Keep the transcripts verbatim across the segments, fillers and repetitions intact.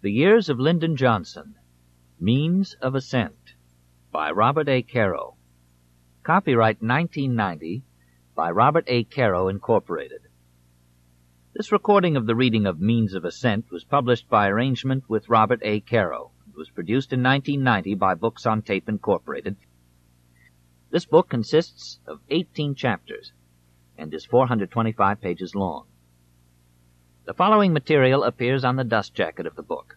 The Years of Lyndon Johnson, Means of Ascent, by Robert A. Caro. Copyright nineteen ninety, by Robert A. Caro, Incorporated. This recording of the reading of Means of Ascent was published by arrangement with Robert A. Caro. It was produced in nineteen ninety by Books on Tape, Incorporated. This book consists of eighteen chapters and is four hundred twenty-five pages long. The following material appears on the dust jacket of the book.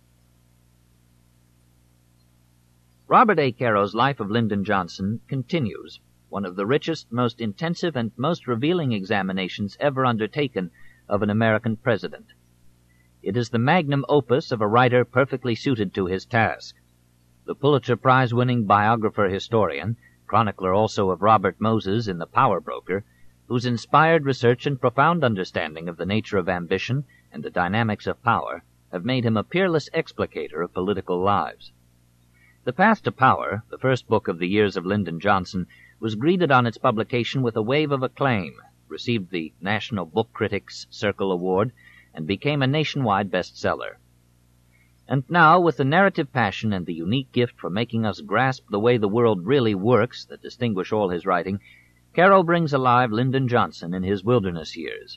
Robert A. Caro's Life of Lyndon Johnson continues, one of the richest, most intensive, and most revealing examinations ever undertaken of an American president. It is the magnum opus of a writer perfectly suited to his task. The Pulitzer Prize-winning biographer-historian, chronicler also of Robert Moses in The Power Broker, whose inspired research and profound understanding of the nature of ambition and the dynamics of power have made him a peerless explicator of political lives. The Path to Power, the first book of the Years of Lyndon Johnson, was greeted on its publication with a wave of acclaim, received the National Book Critics Circle Award, and became a nationwide bestseller. And now, with the narrative passion and the unique gift for making us grasp the way the world really works that distinguish all his writing, Caro brings alive Lyndon Johnson in his wilderness years.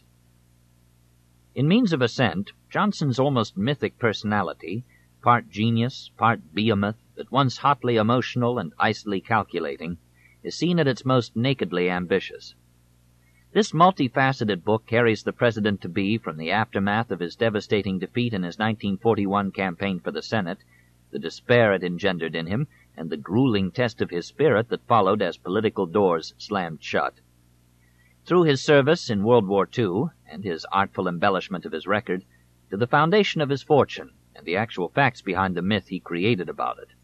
In Means of Ascent, Johnson's almost mythic personality, part genius, part behemoth, at once hotly emotional and icily calculating, is seen at its most nakedly ambitious. This multifaceted book carries the president-to-be from the aftermath of his devastating defeat in his nineteen forty-one campaign for the Senate, the despair it engendered in him, and the grueling test of his spirit that followed as political doors slammed shut. Through his service in World War Two, and his artful embellishment of his record, to the foundation of his fortune, and the actual facts behind the myth he created about it.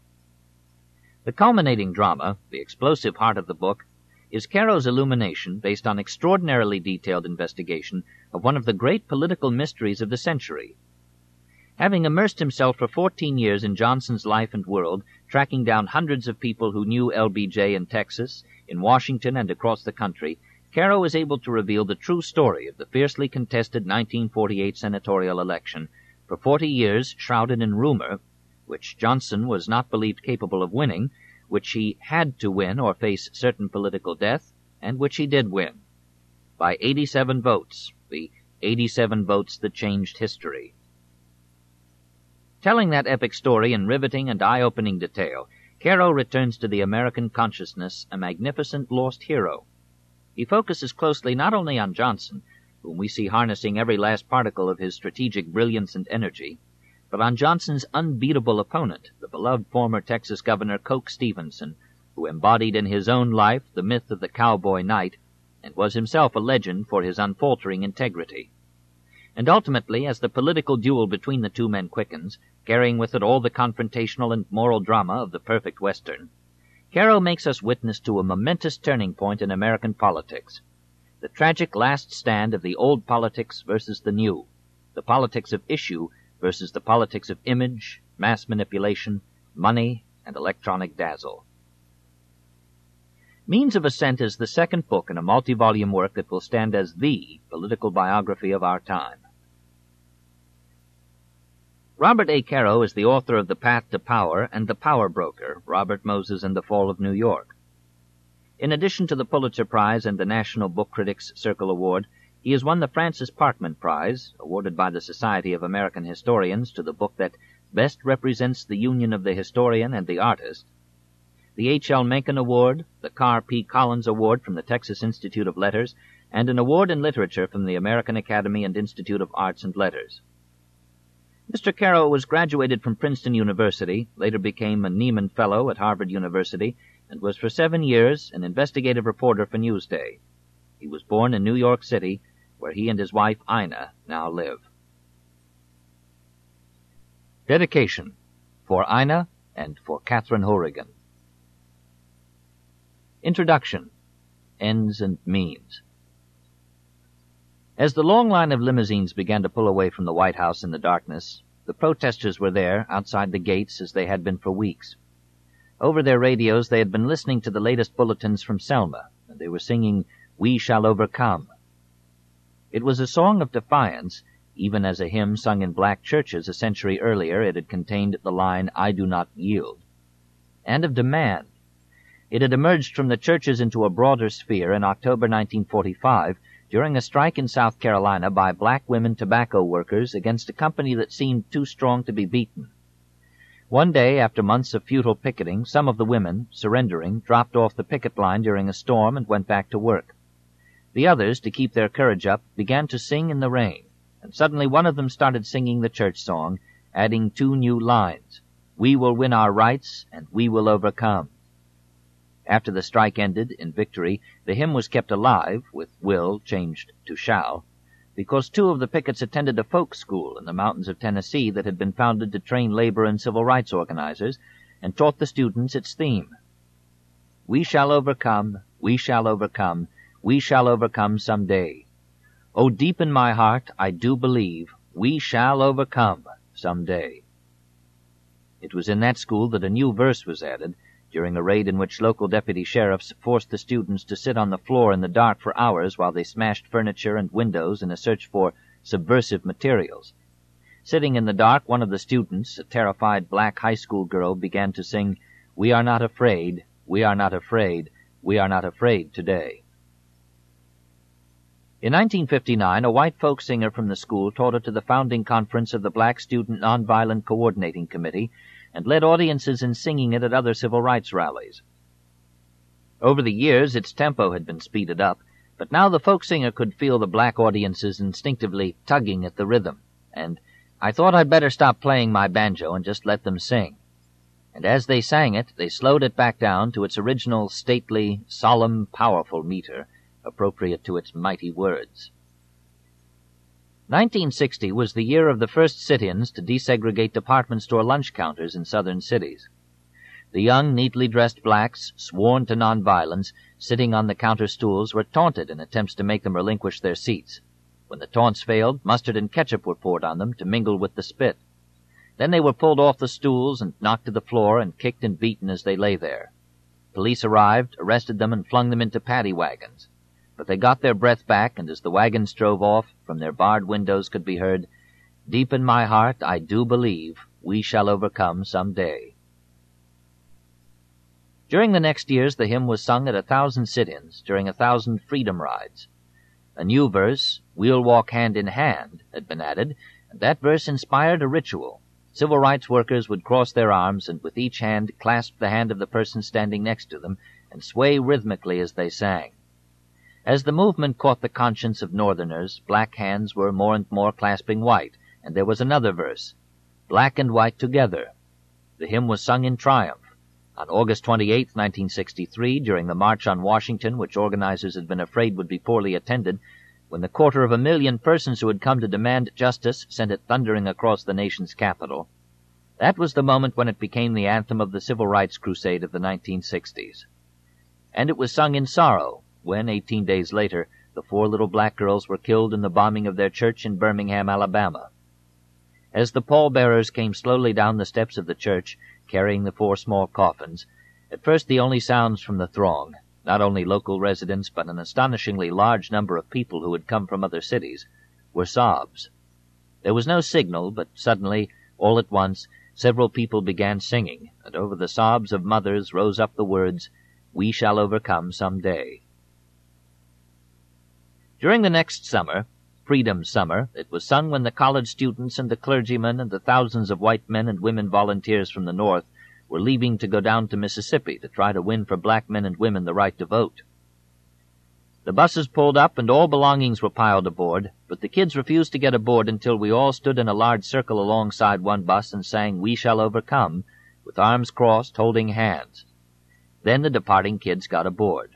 The culminating drama, the explosive heart of the book, is Caro's illumination based on extraordinarily detailed investigation of one of the great political mysteries of the century. Having immersed himself for fourteen years in Johnson's life and world, tracking down hundreds of people who knew L B J in Texas, in Washington, and across the country, Caro was able to reveal the true story of the fiercely contested nineteen forty-eight senatorial election, for forty years shrouded in rumor, which Johnson was not believed capable of winning, which he had to win or face certain political death, and which he did win. By eighty-seven votes, the eighty-seven votes that changed history. Telling that epic story in riveting and eye-opening detail, Caro returns to the American consciousness a magnificent lost hero. He focuses closely not only on Johnson, whom we see harnessing every last particle of his strategic brilliance and energy, but on Johnson's unbeatable opponent, the beloved former Texas Governor Coke Stevenson, who embodied in his own life the myth of the cowboy knight, and was himself a legend for his unfaltering integrity. And ultimately, as the political duel between the two men quickens, carrying with it all the confrontational and moral drama of the perfect Western, Caro makes us witness to a momentous turning point in American politics, the tragic last stand of the old politics versus the new, the politics of issue versus the politics of image, mass manipulation, money, and electronic dazzle. Means of Ascent is the second book in a multi-volume work that will stand as the political biography of our time. Robert A. Caro is the author of The Path to Power and The Power Broker, Robert Moses and the Fall of New York. In addition to the Pulitzer Prize and the National Book Critics Circle Award, he has won the Francis Parkman Prize, awarded by the Society of American Historians to the book that best represents the union of the historian and the artist, the H L Mencken Award, the Carr P. Collins Award from the Texas Institute of Letters, and an award in literature from the American Academy and Institute of Arts and Letters. Mister Caro was graduated from Princeton University, later became a Nieman Fellow at Harvard University, and was for seven years an investigative reporter for Newsday. He was born in New York City, where he and his wife Ina now live. Dedication for Ina and for Catherine Horrigan. Introduction. Ends and Means. As the long line of limousines began to pull away from the White House in the darkness, the protesters were there, outside the gates, as they had been for weeks. Over their radios they had been listening to the latest bulletins from Selma, and they were singing, "We Shall Overcome." It was a song of defiance, Even as a hymn sung in black churches a century earlier, it had contained the line, "I do not yield." And of demand. It had emerged from the churches into a broader sphere in October nineteen forty-five, during a strike in South Carolina by black women tobacco workers against a company that seemed too strong to be beaten. One day, after months of futile picketing, some of the women, surrendering, dropped off the picket line during a storm and went back to work. The others, to keep their courage up, began to sing in the rain, and suddenly one of them started singing the church song, adding two new lines, "We will win our rights, and we will overcome." After the strike ended in victory, the hymn was kept alive, with "will" changed to "shall," because two of the pickets attended a folk school in the mountains of Tennessee that had been founded to train labor and civil rights organizers, and taught the students its theme. "We shall overcome, we shall overcome, we shall overcome some day. Oh, deep in my heart, I do believe we shall overcome some day." It was in that school that a new verse was added, during a raid in which local deputy sheriffs forced the students to sit on the floor in the dark for hours while they smashed furniture and windows in a search for subversive materials. Sitting in the dark, one of the students, a terrified black high school girl, began to sing, "We are not afraid, we are not afraid, we are not afraid today." In nineteen fifty-nine, a white folk singer from the school taught it to the founding conference of the Black Student Nonviolent Coordinating Committee, and led audiences in singing it at other civil rights rallies. Over the years, its tempo had been speeded up, but now the folk singer could feel the black audiences instinctively tugging at the rhythm, and I thought I'd better stop playing my banjo and just let them sing. And as they sang it, they slowed it back down to its original stately, solemn, powerful meter, appropriate to its mighty words. nineteen sixty was the year of the first sit-ins to desegregate department store lunch counters in southern cities. The young, neatly dressed blacks, sworn to nonviolence, sitting on the counter stools, were taunted in attempts to make them relinquish their seats. When the taunts failed, mustard and ketchup were poured on them to mingle with the spit. Then they were pulled off the stools and knocked to the floor and kicked and beaten as they lay there. Police arrived, arrested them, and flung them into paddy wagons. But they got their breath back, and as the wagons drove off, from their barred windows could be heard, "Deep in my heart, I do believe we shall overcome some day." During the next years, the hymn was sung at a thousand sit-ins, during a thousand freedom rides. A new verse, "We'll walk hand in hand," had been added, and that verse inspired a ritual. Civil rights workers would cross their arms and with each hand clasp the hand of the person standing next to them and sway rhythmically as they sang. As the movement caught the conscience of Northerners, black hands were more and more clasping white, and there was another verse, "Black and white together." The hymn was sung in triumph. On August twenty-eighth, nineteen sixty-three, during the March on Washington, which organizers had been afraid would be poorly attended, when the quarter of a million persons who had come to demand justice sent it thundering across the nation's capital, that was the moment when it became the anthem of the civil rights crusade of the nineteen sixties. And it was sung in sorrow, when, eighteen days later, the four little black girls were killed in the bombing of their church in Birmingham, Alabama. As the pallbearers came slowly down the steps of the church, carrying the four small coffins, at first the only sounds from the throng, not only local residents but an astonishingly large number of people who had come from other cities, were sobs. There was no signal, but suddenly, all at once, several people began singing, and over the sobs of mothers rose up the words, "We shall overcome some day." During the next summer, Freedom Summer, it was sung when the college students and the clergymen and the thousands of white men and women volunteers from the North were leaving to go down to Mississippi to try to win for black men and women the right to vote. The buses pulled up and all belongings were piled aboard, but the kids refused to get aboard until we all stood in a large circle alongside one bus and sang "We Shall Overcome," with arms crossed, holding hands. Then the departing kids got aboard.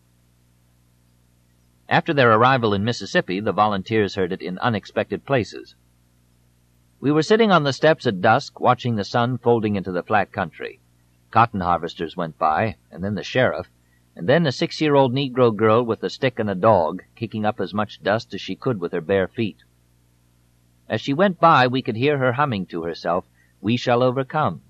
After their arrival in Mississippi, the volunteers heard it in unexpected places. We were sitting on the steps at dusk, watching the sun folding into the flat country. Cotton harvesters went by, and then the sheriff, and then a six-year-old Negro girl with a stick and a dog, kicking up as much dust as she could with her bare feet. As she went by, we could hear her humming to herself, "We shall overcome."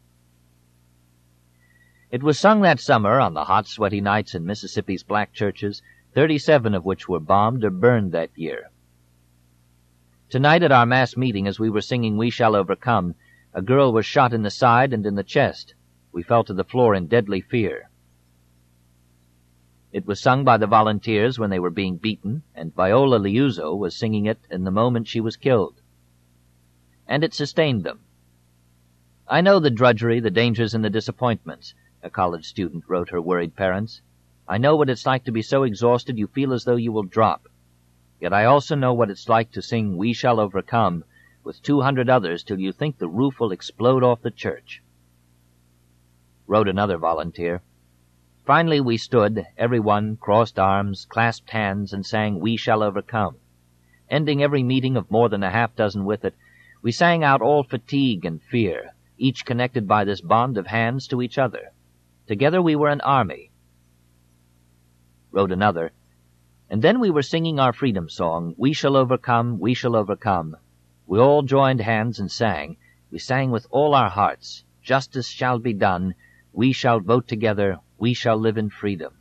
It was sung that summer on the hot, sweaty nights in Mississippi's black churches, thirty-seven of which were bombed or burned that year. Tonight at our mass meeting, as we were singing We Shall Overcome, a girl was shot in the side and in the chest. We fell to the floor in deadly fear. It was sung by the volunteers when they were being beaten, and Viola Liuzzo was singing it in the moment she was killed. And it sustained them. "I know the drudgery, the dangers, and the disappointments," a college student wrote her worried parents. "I know what it's like to be so exhausted you feel as though you will drop. Yet I also know what it's like to sing We Shall Overcome with two hundred others till you think the roof will explode off the church." Wrote another volunteer. "Finally we stood, everyone, crossed arms, clasped hands, and sang We Shall Overcome. Ending every meeting of more than a half dozen with it, we sang out all fatigue and fear, each connected by this bond of hands to each other. Together we were an army." Wrote another. "And then we were singing our freedom song, We Shall Overcome, We Shall Overcome. We all joined hands and sang. We sang with all our hearts, Justice shall be done, we shall vote together, we shall live in freedom."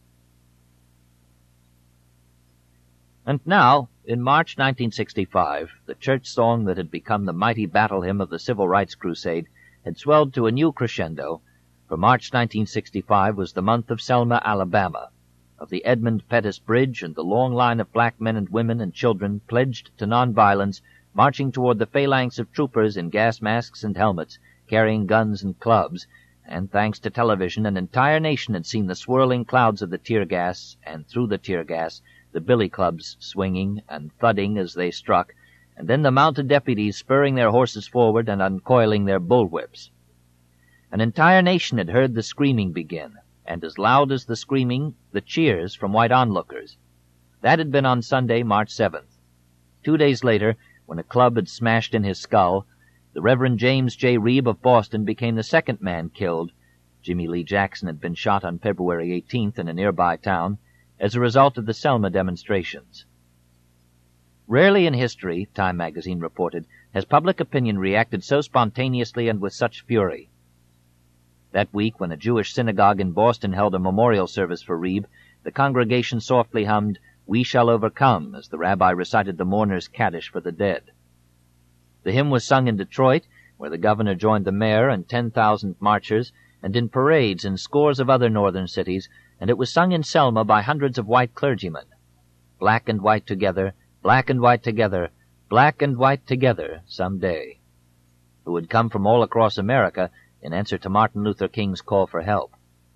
And now, in March nineteen sixty-five, the church song that had become the mighty battle hymn of the Civil Rights Crusade had swelled to a new crescendo, for March nineteen sixty-five was the month of Selma, Alabama, of the Edmund Pettus Bridge and the long line of black men and women and children pledged to nonviolence, marching toward the phalanx of troopers in gas masks and helmets, carrying guns and clubs, and thanks to television, an entire nation had seen the swirling clouds of the tear gas, and through the tear gas, the billy clubs swinging and thudding as they struck, and then the mounted deputies spurring their horses forward and uncoiling their bullwhips. An entire nation had heard the screaming begin, and as loud as the screaming, the cheers from white onlookers. That had been on Sunday, March seventh. Two days later, when a club had smashed in his skull, the Reverend James J. Reeb of Boston became the second man killed. Jimmy Lee Jackson had been shot on February eighteenth in a nearby town as a result of the Selma demonstrations. Rarely in history, Time magazine reported, has public opinion reacted so spontaneously and with such fury. That week, when a Jewish synagogue in Boston held a memorial service for Reeb, the congregation softly hummed, We Shall Overcome, as the rabbi recited the mourners' Kaddish for the dead. The hymn was sung in Detroit, where the governor joined the mayor and ten thousand marchers, and in parades in scores of other northern cities, and it was sung in Selma by hundreds of white clergymen. Black and white together, black and white together, black and white together someday, who had come from all across America in answer to Martin Luther King's call for help.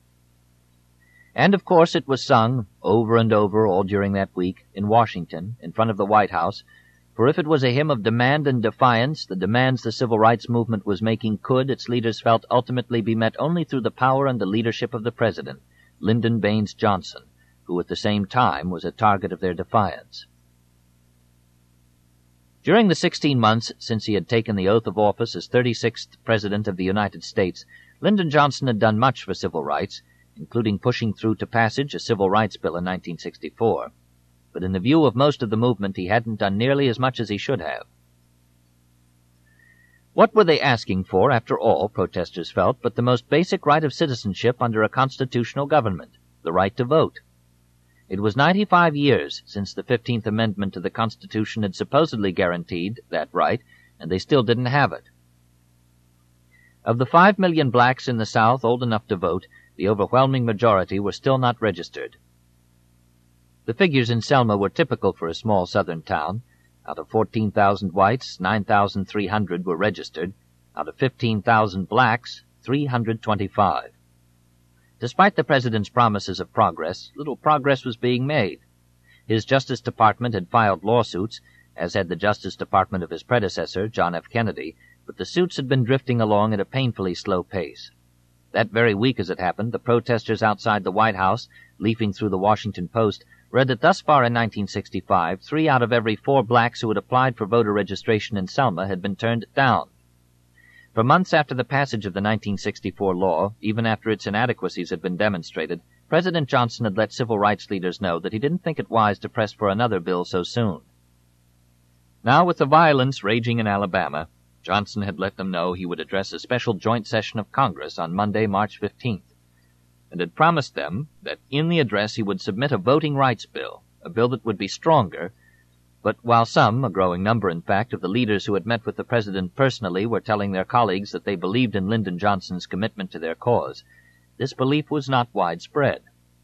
And of course it was sung, over and over all during that week, in Washington, in front of the White House, for if it was a hymn of demand and defiance, the demands the civil rights movement was making could, its leaders felt, ultimately be met only through the power and the leadership of the President, Lyndon Baines Johnson, who at the same time was a target of their defiance. During the sixteen months since he had taken the oath of office as thirty-sixth President of the United States, Lyndon Johnson had done much for civil rights, including pushing through to passage a civil rights bill in nineteen sixty-four. But in the view of most of the movement, he hadn't done nearly as much as he should have. What were they asking for, after all, protesters felt, but the most basic right of citizenship under a constitutional government, the right to vote? It was ninety-five years since the fifteenth Amendment to the Constitution had supposedly guaranteed that right, and they still didn't have it. Of the five million blacks in the South old enough to vote, the overwhelming majority were still not registered. The figures in Selma were typical for a small southern town. Out of fourteen thousand whites, nine thousand three hundred were registered. Out of fifteen thousand blacks, three hundred twenty-five. Despite the President's promises of progress, little progress was being made. His Justice Department had filed lawsuits, as had the Justice Department of his predecessor, John F. Kennedy, but the suits had been drifting along at a painfully slow pace. That very week, as it happened, the protesters outside the White House, leafing through the Washington Post, read that thus far in nineteen sixty-five, three out of every four blacks who had applied for voter registration in Selma had been turned down. For months after the passage of the nineteen sixty-four law, even after its inadequacies had been demonstrated, President Johnson had let civil rights leaders know that he didn't think it wise to press for another bill so soon. Now, with the violence raging in Alabama, Johnson had let them know he would address a special joint session of Congress on Monday, March fifteenth. And had promised them that in the address he would submit a voting rights bill, a bill that would be stronger, But while some, a growing number in fact, of the leaders who had met with the President personally were telling their colleagues that they believed in Lyndon Johnson's commitment to their cause, this belief was not widespread.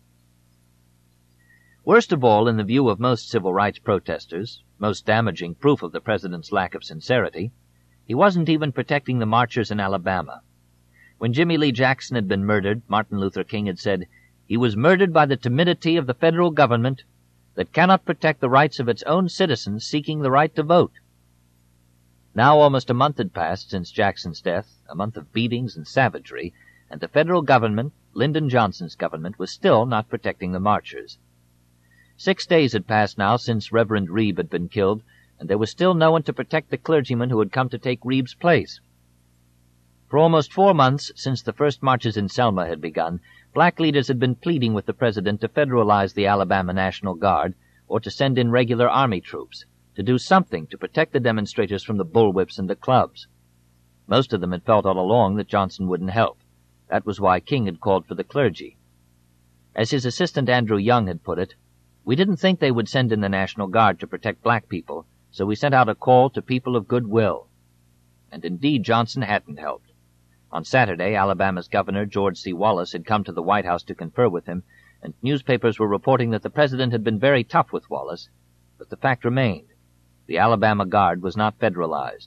Worst of all, in the view of most civil rights protesters, most damaging proof of the President's lack of sincerity, he wasn't even protecting the marchers in Alabama. When Jimmy Lee Jackson had been murdered, Martin Luther King had said, "He was murdered by the timidity of the federal government that cannot protect the rights of its own citizens seeking the right to vote." Now almost a month had passed since Jackson's death, a month of beatings and savagery, and the federal government, Lyndon Johnson's government, was still not protecting the marchers. Six days had passed now since Reverend Reeb had been killed, and there was still no one to protect the clergyman who had come to take Reeb's place. For almost four months since the first marches in Selma had begun, black leaders had been pleading with the President to federalize the Alabama National Guard, or to send in regular army troops, to do something to protect the demonstrators from the bullwhips and the clubs. Most of them had felt all along that Johnson wouldn't help. That was why King had called for the clergy. As his assistant Andrew Young had put it, "We didn't think they would send in the National Guard to protect black people, so we sent out a call to people of goodwill." And indeed Johnson hadn't helped. On Saturday, Alabama's Governor, George C. Wallace, had come to the White House to confer with him, and newspapers were reporting that the President had been very tough with Wallace, but the fact remained. The Alabama Guard was not federalized.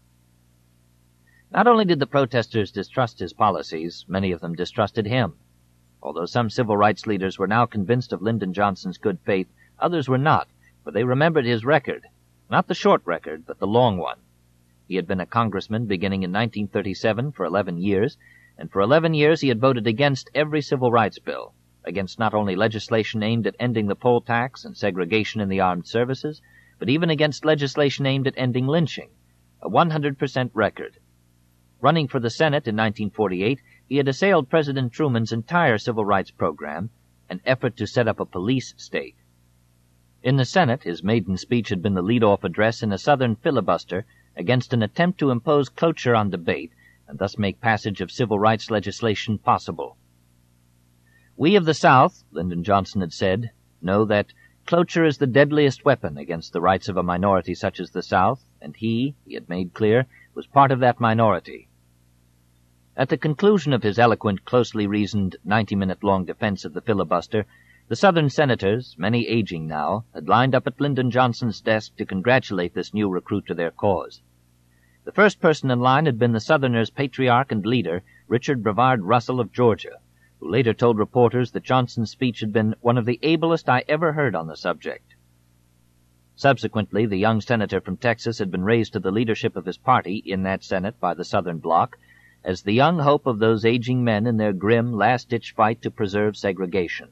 Not only did the protesters distrust his policies, many of them distrusted him. Although some civil rights leaders were now convinced of Lyndon Johnson's good faith, others were not, for they remembered his record, not the short record, but the long one. He had been a congressman beginning in nineteen thirty-seven for eleven years, and for eleven years he had voted against every civil rights bill, against not only legislation aimed at ending the poll tax and segregation in the armed services, but even against legislation aimed at ending lynching, a one hundred percent record. Running for the Senate in nineteen forty-eight, he had assailed President Truman's entire civil rights program, an effort to set up a police state. In the Senate, his maiden speech had been the lead-off address in a Southern filibuster against an attempt to impose cloture on debate and thus make passage of civil rights legislation possible. "We of the South," Lyndon Johnson had said, "know that cloture is the deadliest weapon against the rights of a minority such as the South, and he, he had made clear, was part of that minority." At the conclusion of his eloquent, closely reasoned, ninety-minute-long defense of the filibuster, the Southern senators, many aging now, had lined up at Lyndon Johnson's desk to congratulate this new recruit to their cause. The first person in line had been the Southerners' patriarch and leader, Richard Brevard Russell of Georgia, who later told reporters that Johnson's speech had been one of the ablest I ever heard on the subject. Subsequently, the young senator from Texas had been raised to the leadership of his party in that Senate by the Southern Bloc, as the young hope of those aging men in their grim, last-ditch fight to preserve segregation.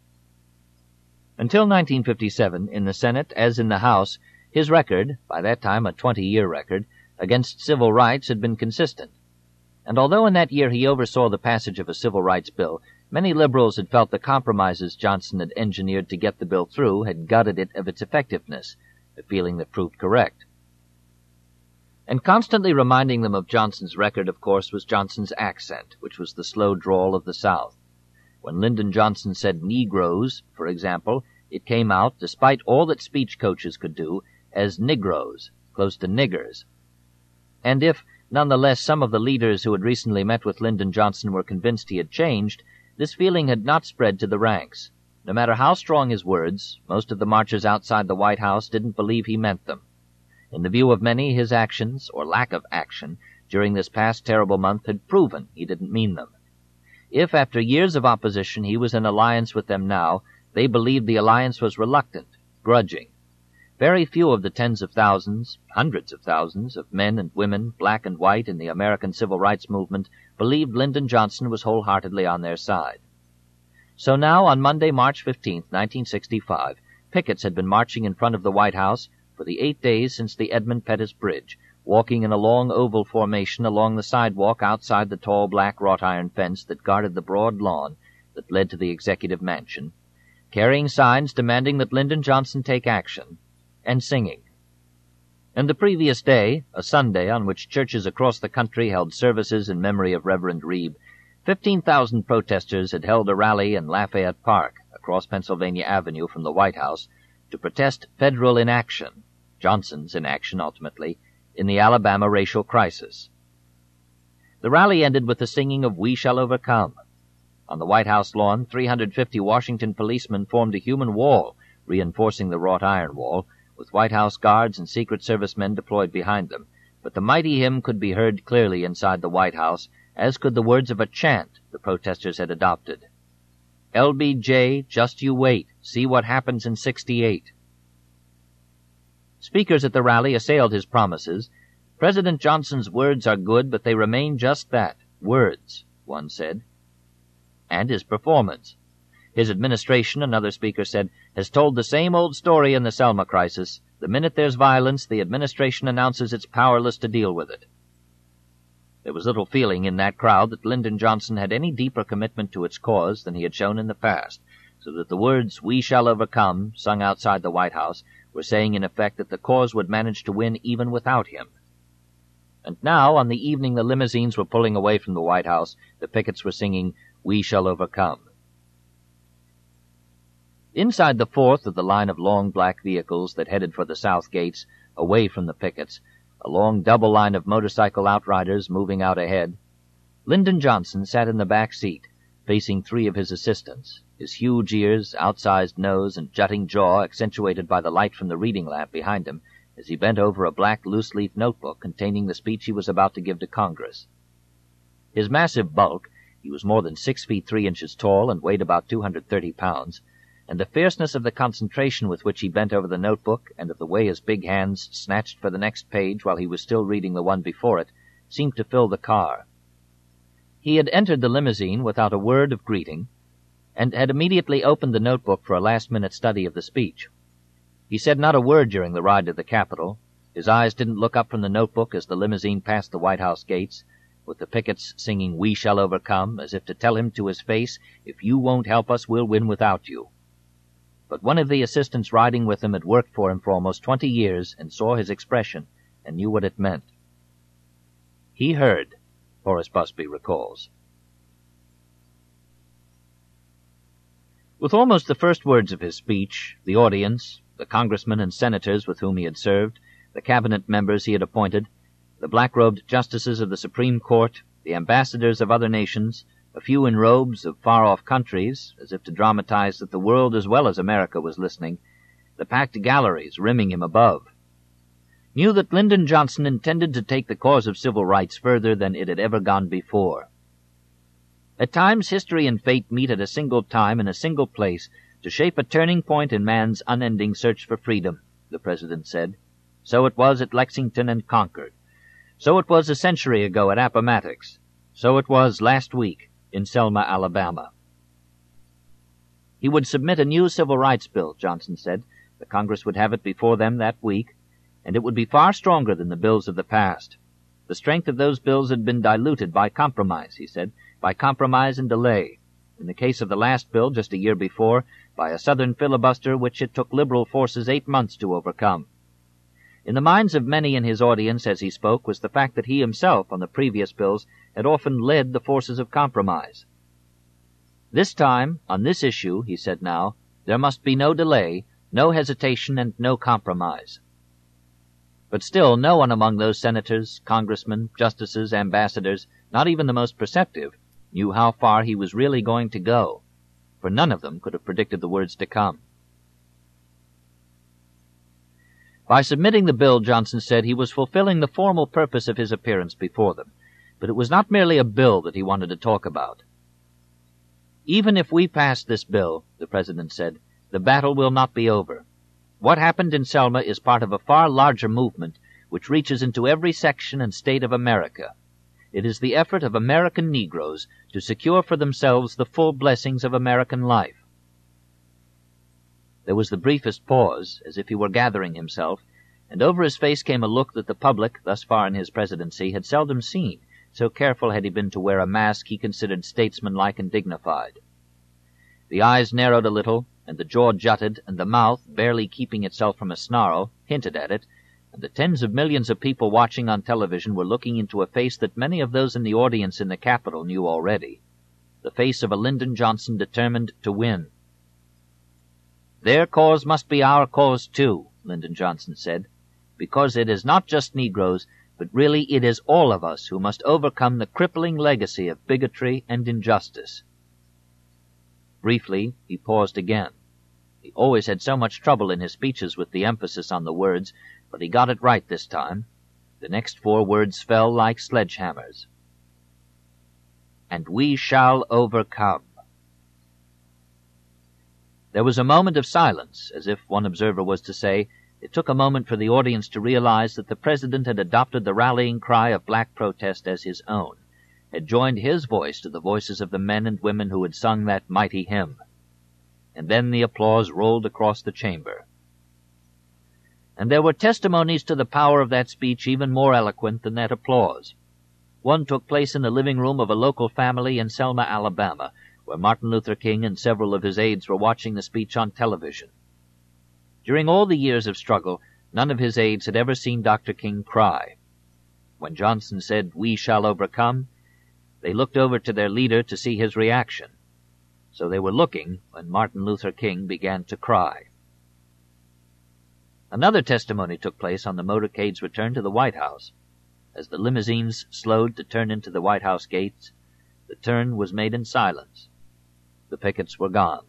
Until nineteen fifty-seven, in the Senate as in the House, his record, by that time a twenty-year record, against civil rights had been consistent. And although in that year he oversaw the passage of a civil rights bill, many liberals had felt the compromises Johnson had engineered to get the bill through had gutted it of its effectiveness, a feeling that proved correct. And constantly reminding them of Johnson's record, of course, was Johnson's accent, which was the slow drawl of the South. When Lyndon Johnson said Negroes, for example, it came out, despite all that speech coaches could do, as Negroes, close to niggers. And if, nonetheless, some of the leaders who had recently met with Lyndon Johnson were convinced he had changed, this feeling had not spread to the ranks. No matter how strong his words, most of the marchers outside the White House didn't believe he meant them. In the view of many, his actions, or lack of action, during this past terrible month had proven he didn't mean them. If, after years of opposition, he was in alliance with them now, they believed the alliance was reluctant, grudging. Very few of the tens of thousands, hundreds of thousands, of men and women, black and white, in the American civil rights movement believed Lyndon Johnson was wholeheartedly on their side. So now, on Monday, March fifteenth, nineteen sixty-five, pickets had been marching in front of the White House for the eight days since the Edmund Pettus Bridge, walking in a long oval formation along the sidewalk outside the tall black wrought-iron fence that guarded the broad lawn that led to the executive mansion, carrying signs demanding that Lyndon Johnson take action, and singing. And the previous day, a Sunday on which churches across the country held services in memory of Reverend Reeb, fifteen thousand protesters had held a rally in Lafayette Park, across Pennsylvania Avenue from the White House, to protest federal inaction, Johnson's inaction ultimately, in the Alabama racial crisis. The rally ended with the singing of "We Shall Overcome." On the White House lawn, three hundred fifty Washington policemen formed a human wall, reinforcing the wrought iron wall, with White House guards and Secret Service men deployed behind them. But the mighty hymn could be heard clearly inside the White House, as could the words of a chant the protesters had adopted. L B J, just you wait, see what happens in sixty-eight. Speakers at the rally assailed his promises. President Johnson's words are good, but they remain just that, words, one said. And his performance. His administration, another speaker said, has told the same old story in the Selma crisis. The minute there's violence, the administration announces it's powerless to deal with it. There was little feeling in that crowd that Lyndon Johnson had any deeper commitment to its cause than he had shown in the past, so that the words, "We shall overcome," sung outside the White House, were saying in effect that the cause would manage to win even without him. And now, on the evening the limousines were pulling away from the White House, the pickets were singing, "We shall overcome." Inside the fourth of the line of long black vehicles that headed for the south gates, away from the pickets, a long double line of motorcycle outriders moving out ahead, Lyndon Johnson sat in the back seat, facing three of his assistants, his huge ears, outsized nose, and jutting jaw accentuated by the light from the reading lamp behind him, as he bent over a black loose-leaf notebook containing the speech he was about to give to Congress. His massive bulk, he was more than six feet three inches tall and weighed about two hundred thirty pounds, and the fierceness of the concentration with which he bent over the notebook and of the way his big hands snatched for the next page while he was still reading the one before it, seemed to fill the car. He had entered the limousine without a word of greeting, and had immediately opened the notebook for a last-minute study of the speech. He said not a word during the ride to the Capitol. His eyes didn't look up from the notebook as the limousine passed the White House gates, with the pickets singing "We Shall Overcome," as if to tell him to his face, "If you won't help us, we'll win without you." But one of the assistants riding with him had worked for him for almost twenty years and saw his expression and knew what it meant. He heard, Horace Busby recalls. With almost the first words of his speech, the audience, the congressmen and senators with whom he had served, the cabinet members he had appointed, the black-robed justices of the Supreme Court, the ambassadors of other nations, a few in robes of far-off countries, as if to dramatize that the world as well as America was listening, the packed galleries rimming him above, knew that Lyndon Johnson intended to take the cause of civil rights further than it had ever gone before. At times, history and fate meet at a single time in a single place to shape a turning point in man's unending search for freedom, the President said. So it was at Lexington and Concord. So it was a century ago at Appomattox. So it was last week in Selma, Alabama. He would submit a new civil rights bill, Johnson said. The Congress would have it before them that week, and it would be far stronger than the bills of the past. The strength of those bills had been diluted by compromise, he said, by compromise and delay. In the case of the last bill, just a year before, by a Southern filibuster which it took liberal forces eight months to overcome. In the minds of many in his audience as he spoke was the fact that he himself, on the previous bills, had often led the forces of compromise. This time, on this issue, he said now, there must be no delay, no hesitation, and no compromise. But still no one among those senators, congressmen, justices, ambassadors, not even the most perceptive, knew how far he was really going to go, for none of them could have predicted the words to come. By submitting the bill, Johnson said, he was fulfilling the formal purpose of his appearance before them, but it was not merely a bill that he wanted to talk about. Even if we pass this bill, the President said, the battle will not be over. What happened in Selma is part of a far larger movement which reaches into every section and state of America. It is the effort of American Negroes to secure for themselves the full blessings of American life. There was the briefest pause, as if he were gathering himself, and over his face came a look that the public, thus far in his presidency, had seldom seen, so careful had he been to wear a mask he considered statesmanlike and dignified. The eyes narrowed a little, and the jaw jutted, and the mouth, barely keeping itself from a snarl, hinted at it, and the tens of millions of people watching on television were looking into a face that many of those in the audience in the Capitol knew already, the face of a Lyndon Johnson determined to win. "Their cause must be our cause, too," Lyndon Johnson said, "because it is not just Negroes, but really it is all of us who must overcome the crippling legacy of bigotry and injustice." Briefly, he paused again. He always had so much trouble in his speeches with the emphasis on the words, but he got it right this time. The next four words fell like sledgehammers. "And we shall overcome." There was a moment of silence, as if, one observer was to say, it took a moment for the audience to realize that the President had adopted the rallying cry of black protest as his own, had joined his voice to the voices of the men and women who had sung that mighty hymn. And then the applause rolled across the chamber. And there were testimonies to the power of that speech even more eloquent than that applause. One took place in the living room of a local family in Selma, Alabama, where Martin Luther King and several of his aides were watching the speech on television. During all the years of struggle, none of his aides had ever seen Doctor King cry. When Johnson said, "We shall overcome," they looked over to their leader to see his reaction. So they were looking when Martin Luther King began to cry. Another testimony took place on the motorcade's return to the White House. As the limousines slowed to turn into the White House gates, the turn was made in silence. The pickets were gone.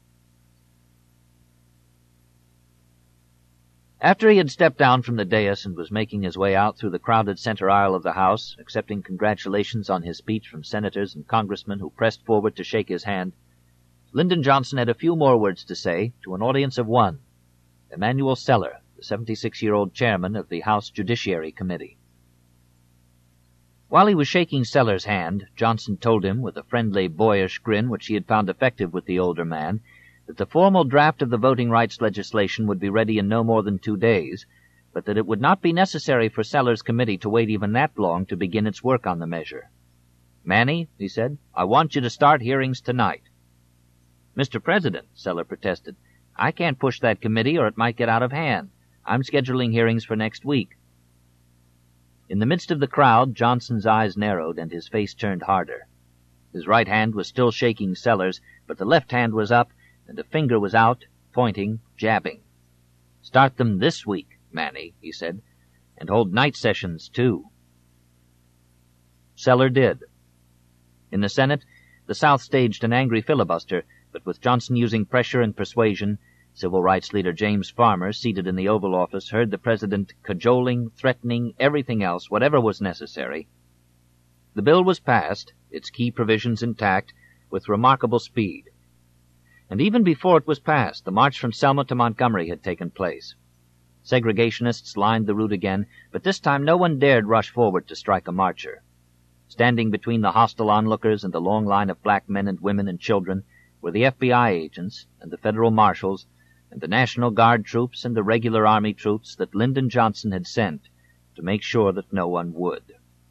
After he had stepped down from the dais and was making his way out through the crowded center aisle of the House, accepting congratulations on his speech from senators and congressmen who pressed forward to shake his hand, Lyndon Johnson had a few more words to say to an audience of one, Emanuel Celler, the seventy-six-year-old chairman of the House Judiciary Committee. While he was shaking Seller's hand, Johnson told him, with a friendly, boyish grin which he had found effective with the older man, that the formal draft of the voting rights legislation would be ready in no more than two days, but that it would not be necessary for Seller's committee to wait even that long to begin its work on the measure. "Manny," he said, "I want you to start hearings tonight." "Mister President," Celler protested, "I can't push that committee or it might get out of hand. I'm scheduling hearings for next week." In the midst of the crowd, Johnson's eyes narrowed and his face turned harder. His right hand was still shaking Seller's, but the left hand was up, and a finger was out, pointing, jabbing. "Start them this week, Manny," he said, "and hold night sessions, too." Celler did. In the Senate, the South staged an angry filibuster, but with Johnson using pressure and persuasion, Civil Rights leader James Farmer, seated in the Oval Office, heard the President cajoling, threatening, everything else, whatever was necessary. The bill was passed, its key provisions intact, with remarkable speed. And even before it was passed, the march from Selma to Montgomery had taken place. Segregationists lined the route again, but this time no one dared rush forward to strike a marcher. Standing between the hostile onlookers and the long line of black men and women and children were the F B I agents and the federal marshals and the National Guard troops and the regular Army troops that Lyndon Johnson had sent to make sure that no one would.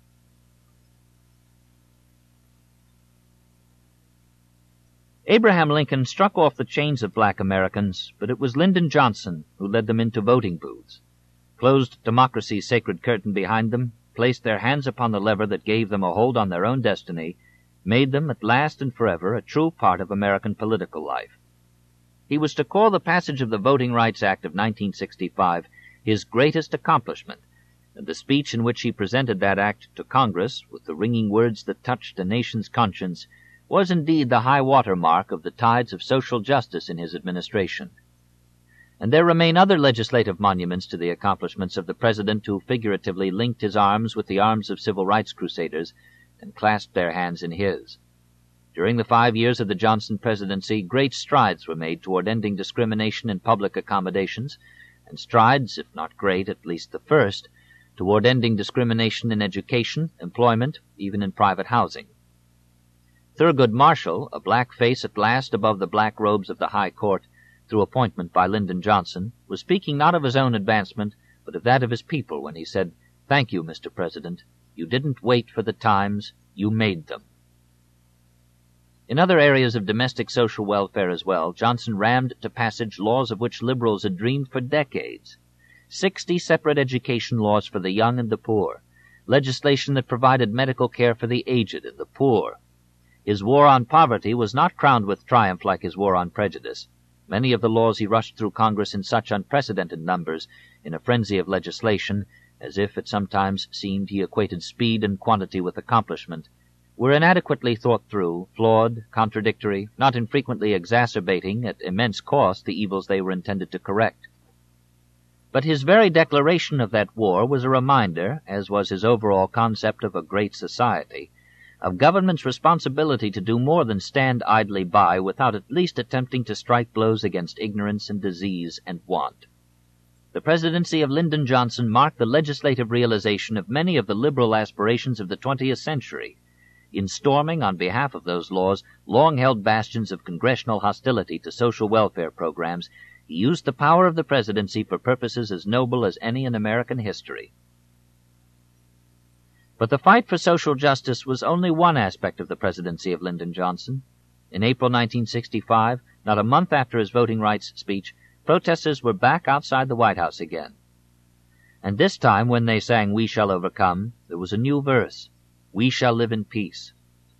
Abraham Lincoln struck off the chains of black Americans, but it was Lyndon Johnson who led them into voting booths, closed democracy's sacred curtain behind them, placed their hands upon the lever that gave them a hold on their own destiny, made them at last and forever a true part of American political life. He was to call the passage of the Voting Rights Act of nineteen sixty-five his greatest accomplishment, and the speech in which he presented that act to Congress, with the ringing words that touched a nation's conscience, was indeed the high-water mark of the tides of social justice in his administration. And there remain other legislative monuments to the accomplishments of the President who figuratively linked his arms with the arms of civil rights crusaders and clasped their hands in his. During the five years of the Johnson presidency, great strides were made toward ending discrimination in public accommodations, and strides, if not great, at least the first, toward ending discrimination in education, employment, even in private housing. Thurgood Marshall, a black face at last above the black robes of the High Court, through appointment by Lyndon Johnson, was speaking not of his own advancement, but of that of his people when he said, "Thank you, Mister President. You didn't wait for the times, you made them." In other areas of domestic social welfare as well, Johnson rammed to passage laws of which liberals had dreamed for decades. Sixty separate education laws for the young and the poor, legislation that provided medical care for the aged and the poor. His war on poverty was not crowned with triumph like his war on prejudice. Many of the laws he rushed through Congress in such unprecedented numbers, in a frenzy of legislation, as if it sometimes seemed he equated speed and quantity with accomplishment, were inadequately thought through, flawed, contradictory, not infrequently exacerbating at immense cost the evils they were intended to correct. But his very declaration of that war was a reminder, as was his overall concept of a great society, of government's responsibility to do more than stand idly by without at least attempting to strike blows against ignorance and disease and want. The presidency of Lyndon Johnson marked the legislative realization of many of the liberal aspirations of the twentieth century, in storming on behalf of those laws long-held bastions of congressional hostility to social welfare programs. He used the power of the presidency for purposes as noble as any in American history. But the fight for social justice was only one aspect of the presidency of Lyndon Johnson. In April nineteen sixty-five, not a month after his voting rights speech, protesters were back outside the White House again. And this time, when they sang "We Shall Overcome," there was a new verse, "We shall live in peace."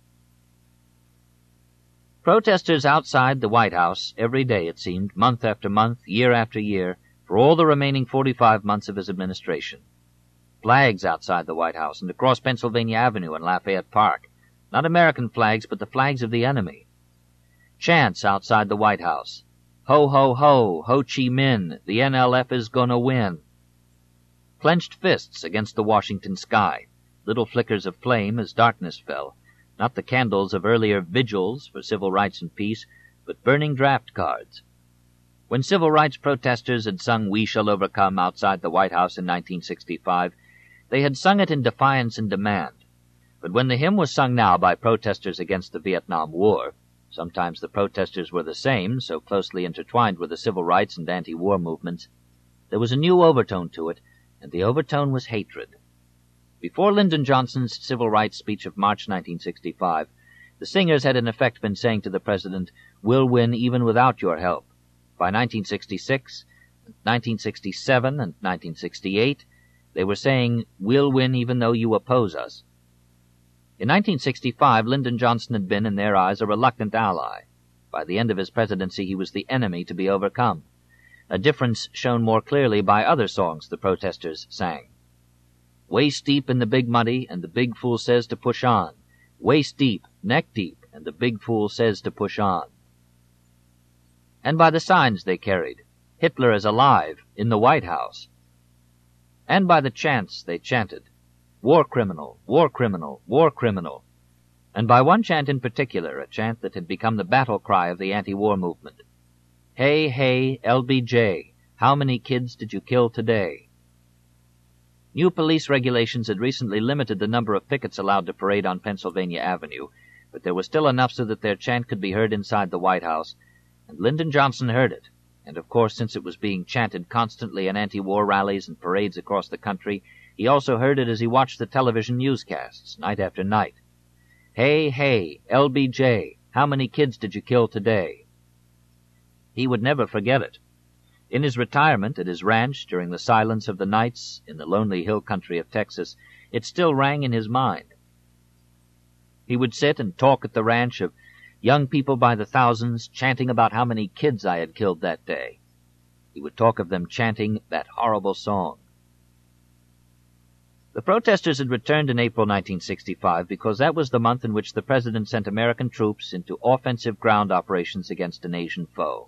Protesters outside the White House every day, it seemed, month after month, year after year, for all the remaining forty-five months of his administration. Flags outside the White House and across Pennsylvania Avenue and Lafayette Park. Not American flags, but the flags of the enemy. Chants outside the White House. Ho, ho, ho, Ho Chi Minh, the N L F is gonna win. Clenched fists against the Washington sky. Little flickers of flame as darkness fell. Not the candles of earlier vigils for civil rights and peace, but burning draft cards. When civil rights protesters had sung "We Shall Overcome" outside the White House in nineteen sixty-five, they had sung it in defiance and demand. But when the hymn was sung now by protesters against the Vietnam War, sometimes the protesters were the same, so closely intertwined were the civil rights and anti-war movements, there was a new overtone to it, and the overtone was hatred. Before Lyndon Johnson's civil rights speech of March nineteen sixty-five, the singers had in effect been saying to the president, "We'll win even without your help." By nineteen sixty-six, nineteen sixty-seven, and nineteen sixty-eight, they were saying, "We'll win even though you oppose us." In nineteen sixty-five, Lyndon Johnson had been, in their eyes, a reluctant ally. By the end of his presidency, he was the enemy to be overcome. A difference shown more clearly by other songs the protesters sang. Waist deep in the big muddy, and the big fool says to push on. Waist deep, neck deep, and the big fool says to push on. And by the signs they carried, Hitler is alive, in the White House. And by the chants they chanted, war criminal, war criminal, war criminal. And by one chant in particular, a chant that had become the battle cry of the anti-war movement. Hey, hey, L B J, how many kids did you kill today? New police regulations had recently limited the number of pickets allowed to parade on Pennsylvania Avenue, but there was still enough so that their chant could be heard inside the White House, and Lyndon Johnson heard it. And of course, since it was being chanted constantly in anti-war rallies and parades across the country, he also heard it as he watched the television newscasts, night after night. Hey, hey, L B J, how many kids did you kill today? He would never forget it. In his retirement at his ranch during the silence of the nights in the lonely hill country of Texas, it still rang in his mind. He would sit and talk at the ranch of young people by the thousands chanting about how many kids I had killed that day. He would talk of them chanting that horrible song. The protesters had returned in April nineteen sixty-five because that was the month in which the president sent American troops into offensive ground operations against an Asian foe.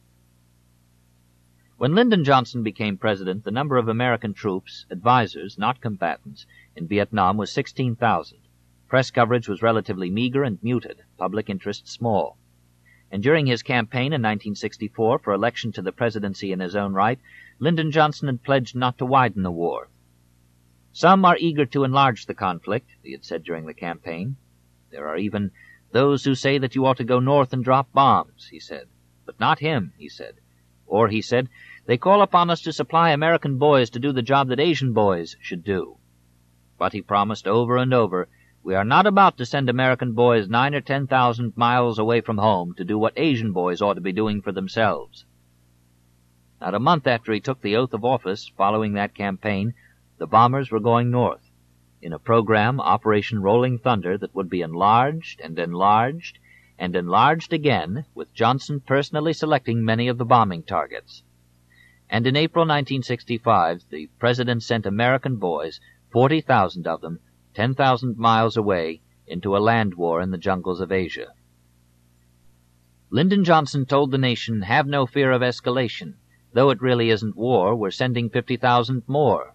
When Lyndon Johnson became president, the number of American troops, advisors, not combatants, in Vietnam was sixteen thousand. Press coverage was relatively meager and muted, public interest small. And during his campaign in nineteen sixty-four for election to the presidency in his own right, Lyndon Johnson had pledged not to widen the war. Some are eager to enlarge the conflict, he had said during the campaign. There are even those who say that you ought to go north and drop bombs, he said. But not him, he said. Or, he said, they call upon us to supply American boys to do the job that Asian boys should do. But he promised over and over, we are not about to send American boys nine or ten thousand miles away from home to do what Asian boys ought to be doing for themselves. Not a month after he took the oath of office following that campaign, the bombers were going north, in a program, Operation Rolling Thunder, that would be enlarged and enlarged and enlarged again, with Johnson personally selecting many of the bombing targets. And in April nineteen sixty-five, the President sent American boys, forty thousand of them, ten thousand miles away, into a land war in the jungles of Asia. Lyndon Johnson told the nation, "Have no fear of escalation. Though it really isn't war, we're sending fifty thousand more."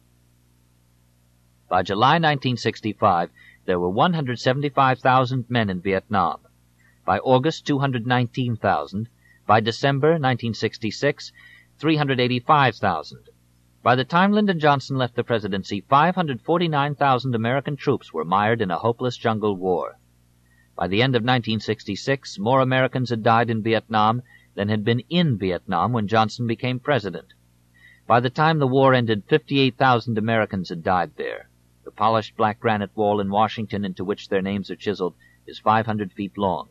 By July nineteen sixty-five, there were one hundred seventy-five thousand men in Vietnam. By August, two hundred nineteen thousand. By December nineteen sixty-six, three hundred eighty-five thousand. By the time Lyndon Johnson left the presidency, five hundred forty-nine thousand American troops were mired in a hopeless jungle war. By the end of nineteen sixty-six, more Americans had died in Vietnam than had been in Vietnam when Johnson became president. By the time the war ended, fifty-eight thousand Americans had died there. The polished black granite wall in Washington, into which their names are chiseled, is five hundred feet long.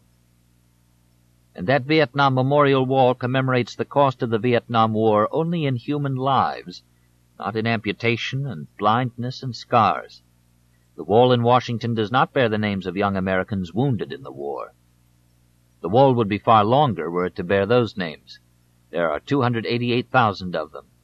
And that Vietnam Memorial Wall commemorates the cost of the Vietnam War only in human lives, not in amputation and blindness and scars. The wall in Washington does not bear the names of young Americans wounded in the war. The wall would be far longer were it to bear those names. There are two hundred eighty-eight thousand of them.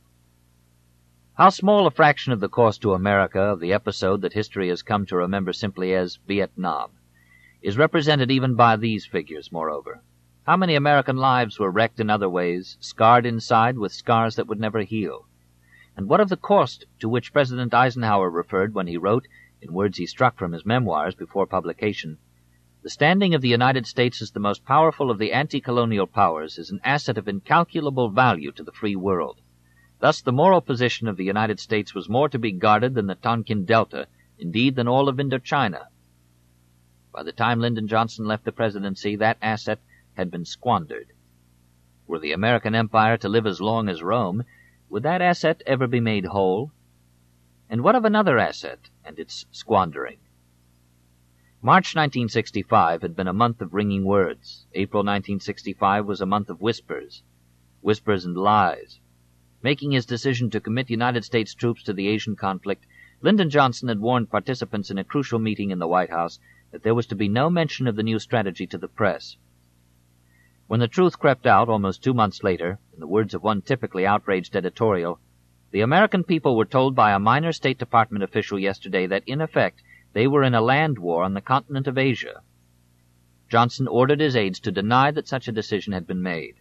How small a fraction of the cost to America of the episode that history has come to remember simply as Vietnam is represented even by these figures, moreover. How many American lives were wrecked in other ways, scarred inside with scars that would never heal? And what of the cost to which President Eisenhower referred when he wrote, in words he struck from his memoirs before publication, "The standing of the United States as the most powerful of the anti-colonial powers is an asset of incalculable value to the free world. Thus the moral position of the United States was more to be guarded than the Tonkin Delta, indeed than all of Indochina." By the time Lyndon Johnson left the presidency, that asset had been squandered. Were the American empire to live as long as Rome, would that asset ever be made whole? And what of another asset and its squandering? March nineteen sixty-five had been a month of ringing words. April nineteen sixty-five was a month of whispers. Whispers and lies. Making his decision to commit United States troops to the Asian conflict, Lyndon Johnson had warned participants in a crucial meeting in the White House that there was to be no mention of the new strategy to the press. When the truth crept out almost two months later, in the words of one typically outraged editorial, the American people were told by a minor State Department official yesterday that, in effect, they were in a land war on the continent of Asia. Johnson ordered his aides to deny that such a decision had been made.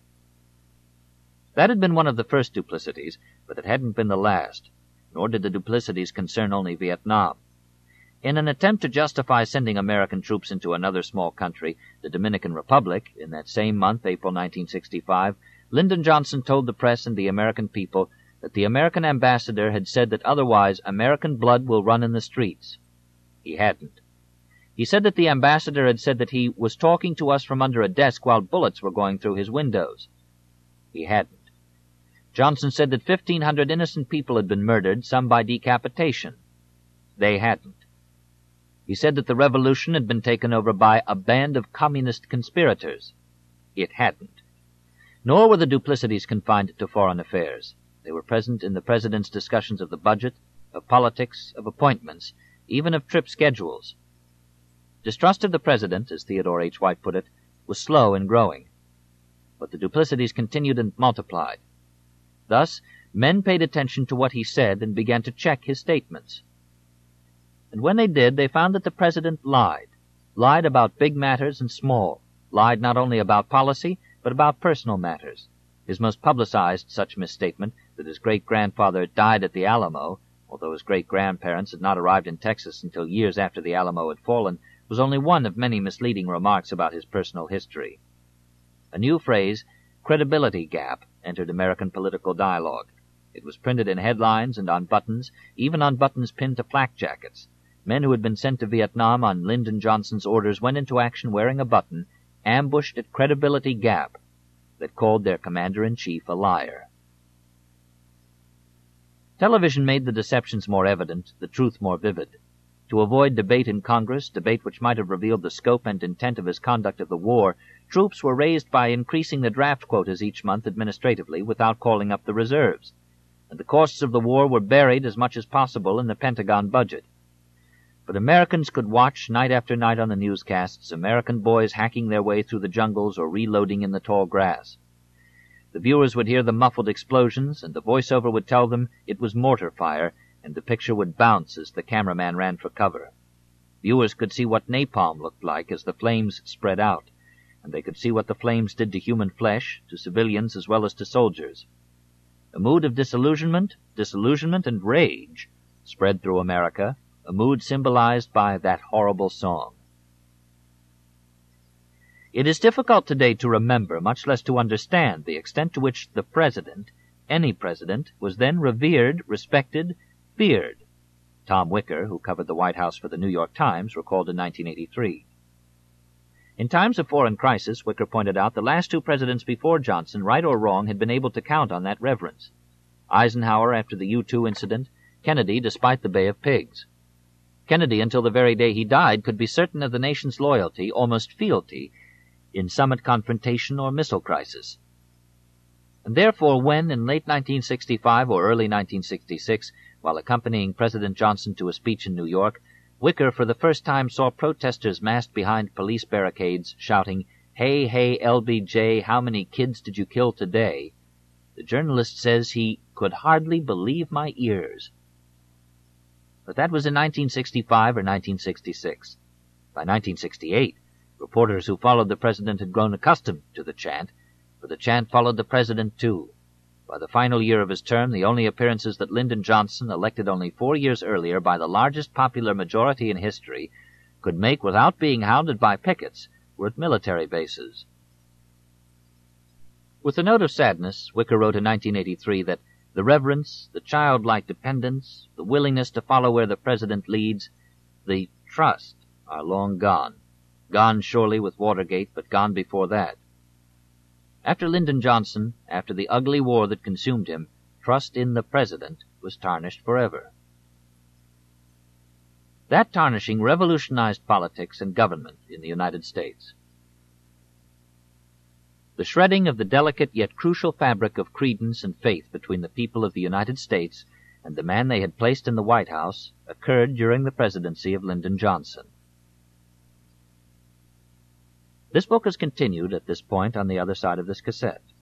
That had been one of the first duplicities, but it hadn't been the last, nor did the duplicities concern only Vietnam. In an attempt to justify sending American troops into another small country, the Dominican Republic, in that same month, April nineteen sixty-five, Lyndon Johnson told the press and the American people that the American ambassador had said that otherwise American blood will run in the streets. He hadn't. He said that the ambassador had said that he was talking to us from under a desk while bullets were going through his windows. He hadn't. Johnson said that fifteen hundred innocent people had been murdered, some by decapitation. They hadn't. He said that the revolution had been taken over by a band of communist conspirators. It hadn't. Nor were the duplicities confined to foreign affairs. They were present in the President's discussions of the budget, of politics, of appointments, even of trip schedules. Distrust of the President, as Theodore H. White put it, was slow in growing. But the duplicities continued and multiplied. Thus, men paid attention to what he said and began to check his statements. And when they did, they found that the President lied, lied about big matters and small, lied not only about policy, but about personal matters. His most publicized such misstatement, that his great-grandfather died at the Alamo, although his great-grandparents had not arrived in Texas until years after the Alamo had fallen, was only one of many misleading remarks about his personal history. A new phrase, credibility gap, entered American political dialogue. It was printed in headlines and on buttons, even on buttons pinned to flak jackets. Men who had been sent to Vietnam on Lyndon Johnson's orders went into action wearing a button, ambushed at Credibility Gap, that called their commander-in-chief a liar. Television made the deceptions more evident, the truth more vivid. To avoid debate in Congress, debate which might have revealed the scope and intent of his conduct of the war, troops were raised by increasing the draft quotas each month administratively without calling up the reserves, and the costs of the war were buried as much as possible in the Pentagon budget. But Americans could watch night after night on the newscasts American boys hacking their way through the jungles or reloading in the tall grass. The viewers would hear the muffled explosions, and the voiceover would tell them it was mortar fire, and the picture would bounce as the cameraman ran for cover. Viewers could see what napalm looked like as the flames spread out, and they could see what the flames did to human flesh, to civilians as well as to soldiers. A mood of disillusionment, disillusionment and rage spread through America, a mood symbolized by that horrible song. It is difficult today to remember, much less to understand, the extent to which the president, any president, was then revered, respected, feared. Tom Wicker, who covered the White House for the New York Times, recalled in nineteen eighty-three. In times of foreign crisis, Wicker pointed out, the last two presidents before Johnson, right or wrong, had been able to count on that reverence. Eisenhower after the U two incident, Kennedy despite the Bay of Pigs. Kennedy, until the very day he died, could be certain of the nation's loyalty, almost fealty, in summit confrontation or missile crisis. And therefore, when, in late nineteen sixty-five or early nineteen sixty-six, while accompanying President Johnson to a speech in New York, Wicker for the first time saw protesters massed behind police barricades shouting, "Hey, hey, L B J, how many kids did you kill today?" the journalist says he could hardly believe my ears. But that was in nineteen sixty-five or nineteen sixty-six. By nineteen sixty-eight, reporters who followed the president had grown accustomed to the chant, for the chant followed the president too. By the final year of his term, the only appearances that Lyndon Johnson, elected only four years earlier by the largest popular majority in history, could make without being hounded by pickets were at military bases. With a note of sadness, Wicker wrote in nineteen eighty-three that the reverence, the childlike dependence, the willingness to follow where the president leads, the trust are long gone. Gone surely with Watergate, but gone before that. After Lyndon Johnson, after the ugly war that consumed him, trust in the president was tarnished forever. That tarnishing revolutionized politics and government in the United States. The shredding of the delicate yet crucial fabric of credence and faith between the people of the United States and the man they had placed in the White House occurred during the presidency of Lyndon Johnson. This book is continued at this point on the other side of this cassette.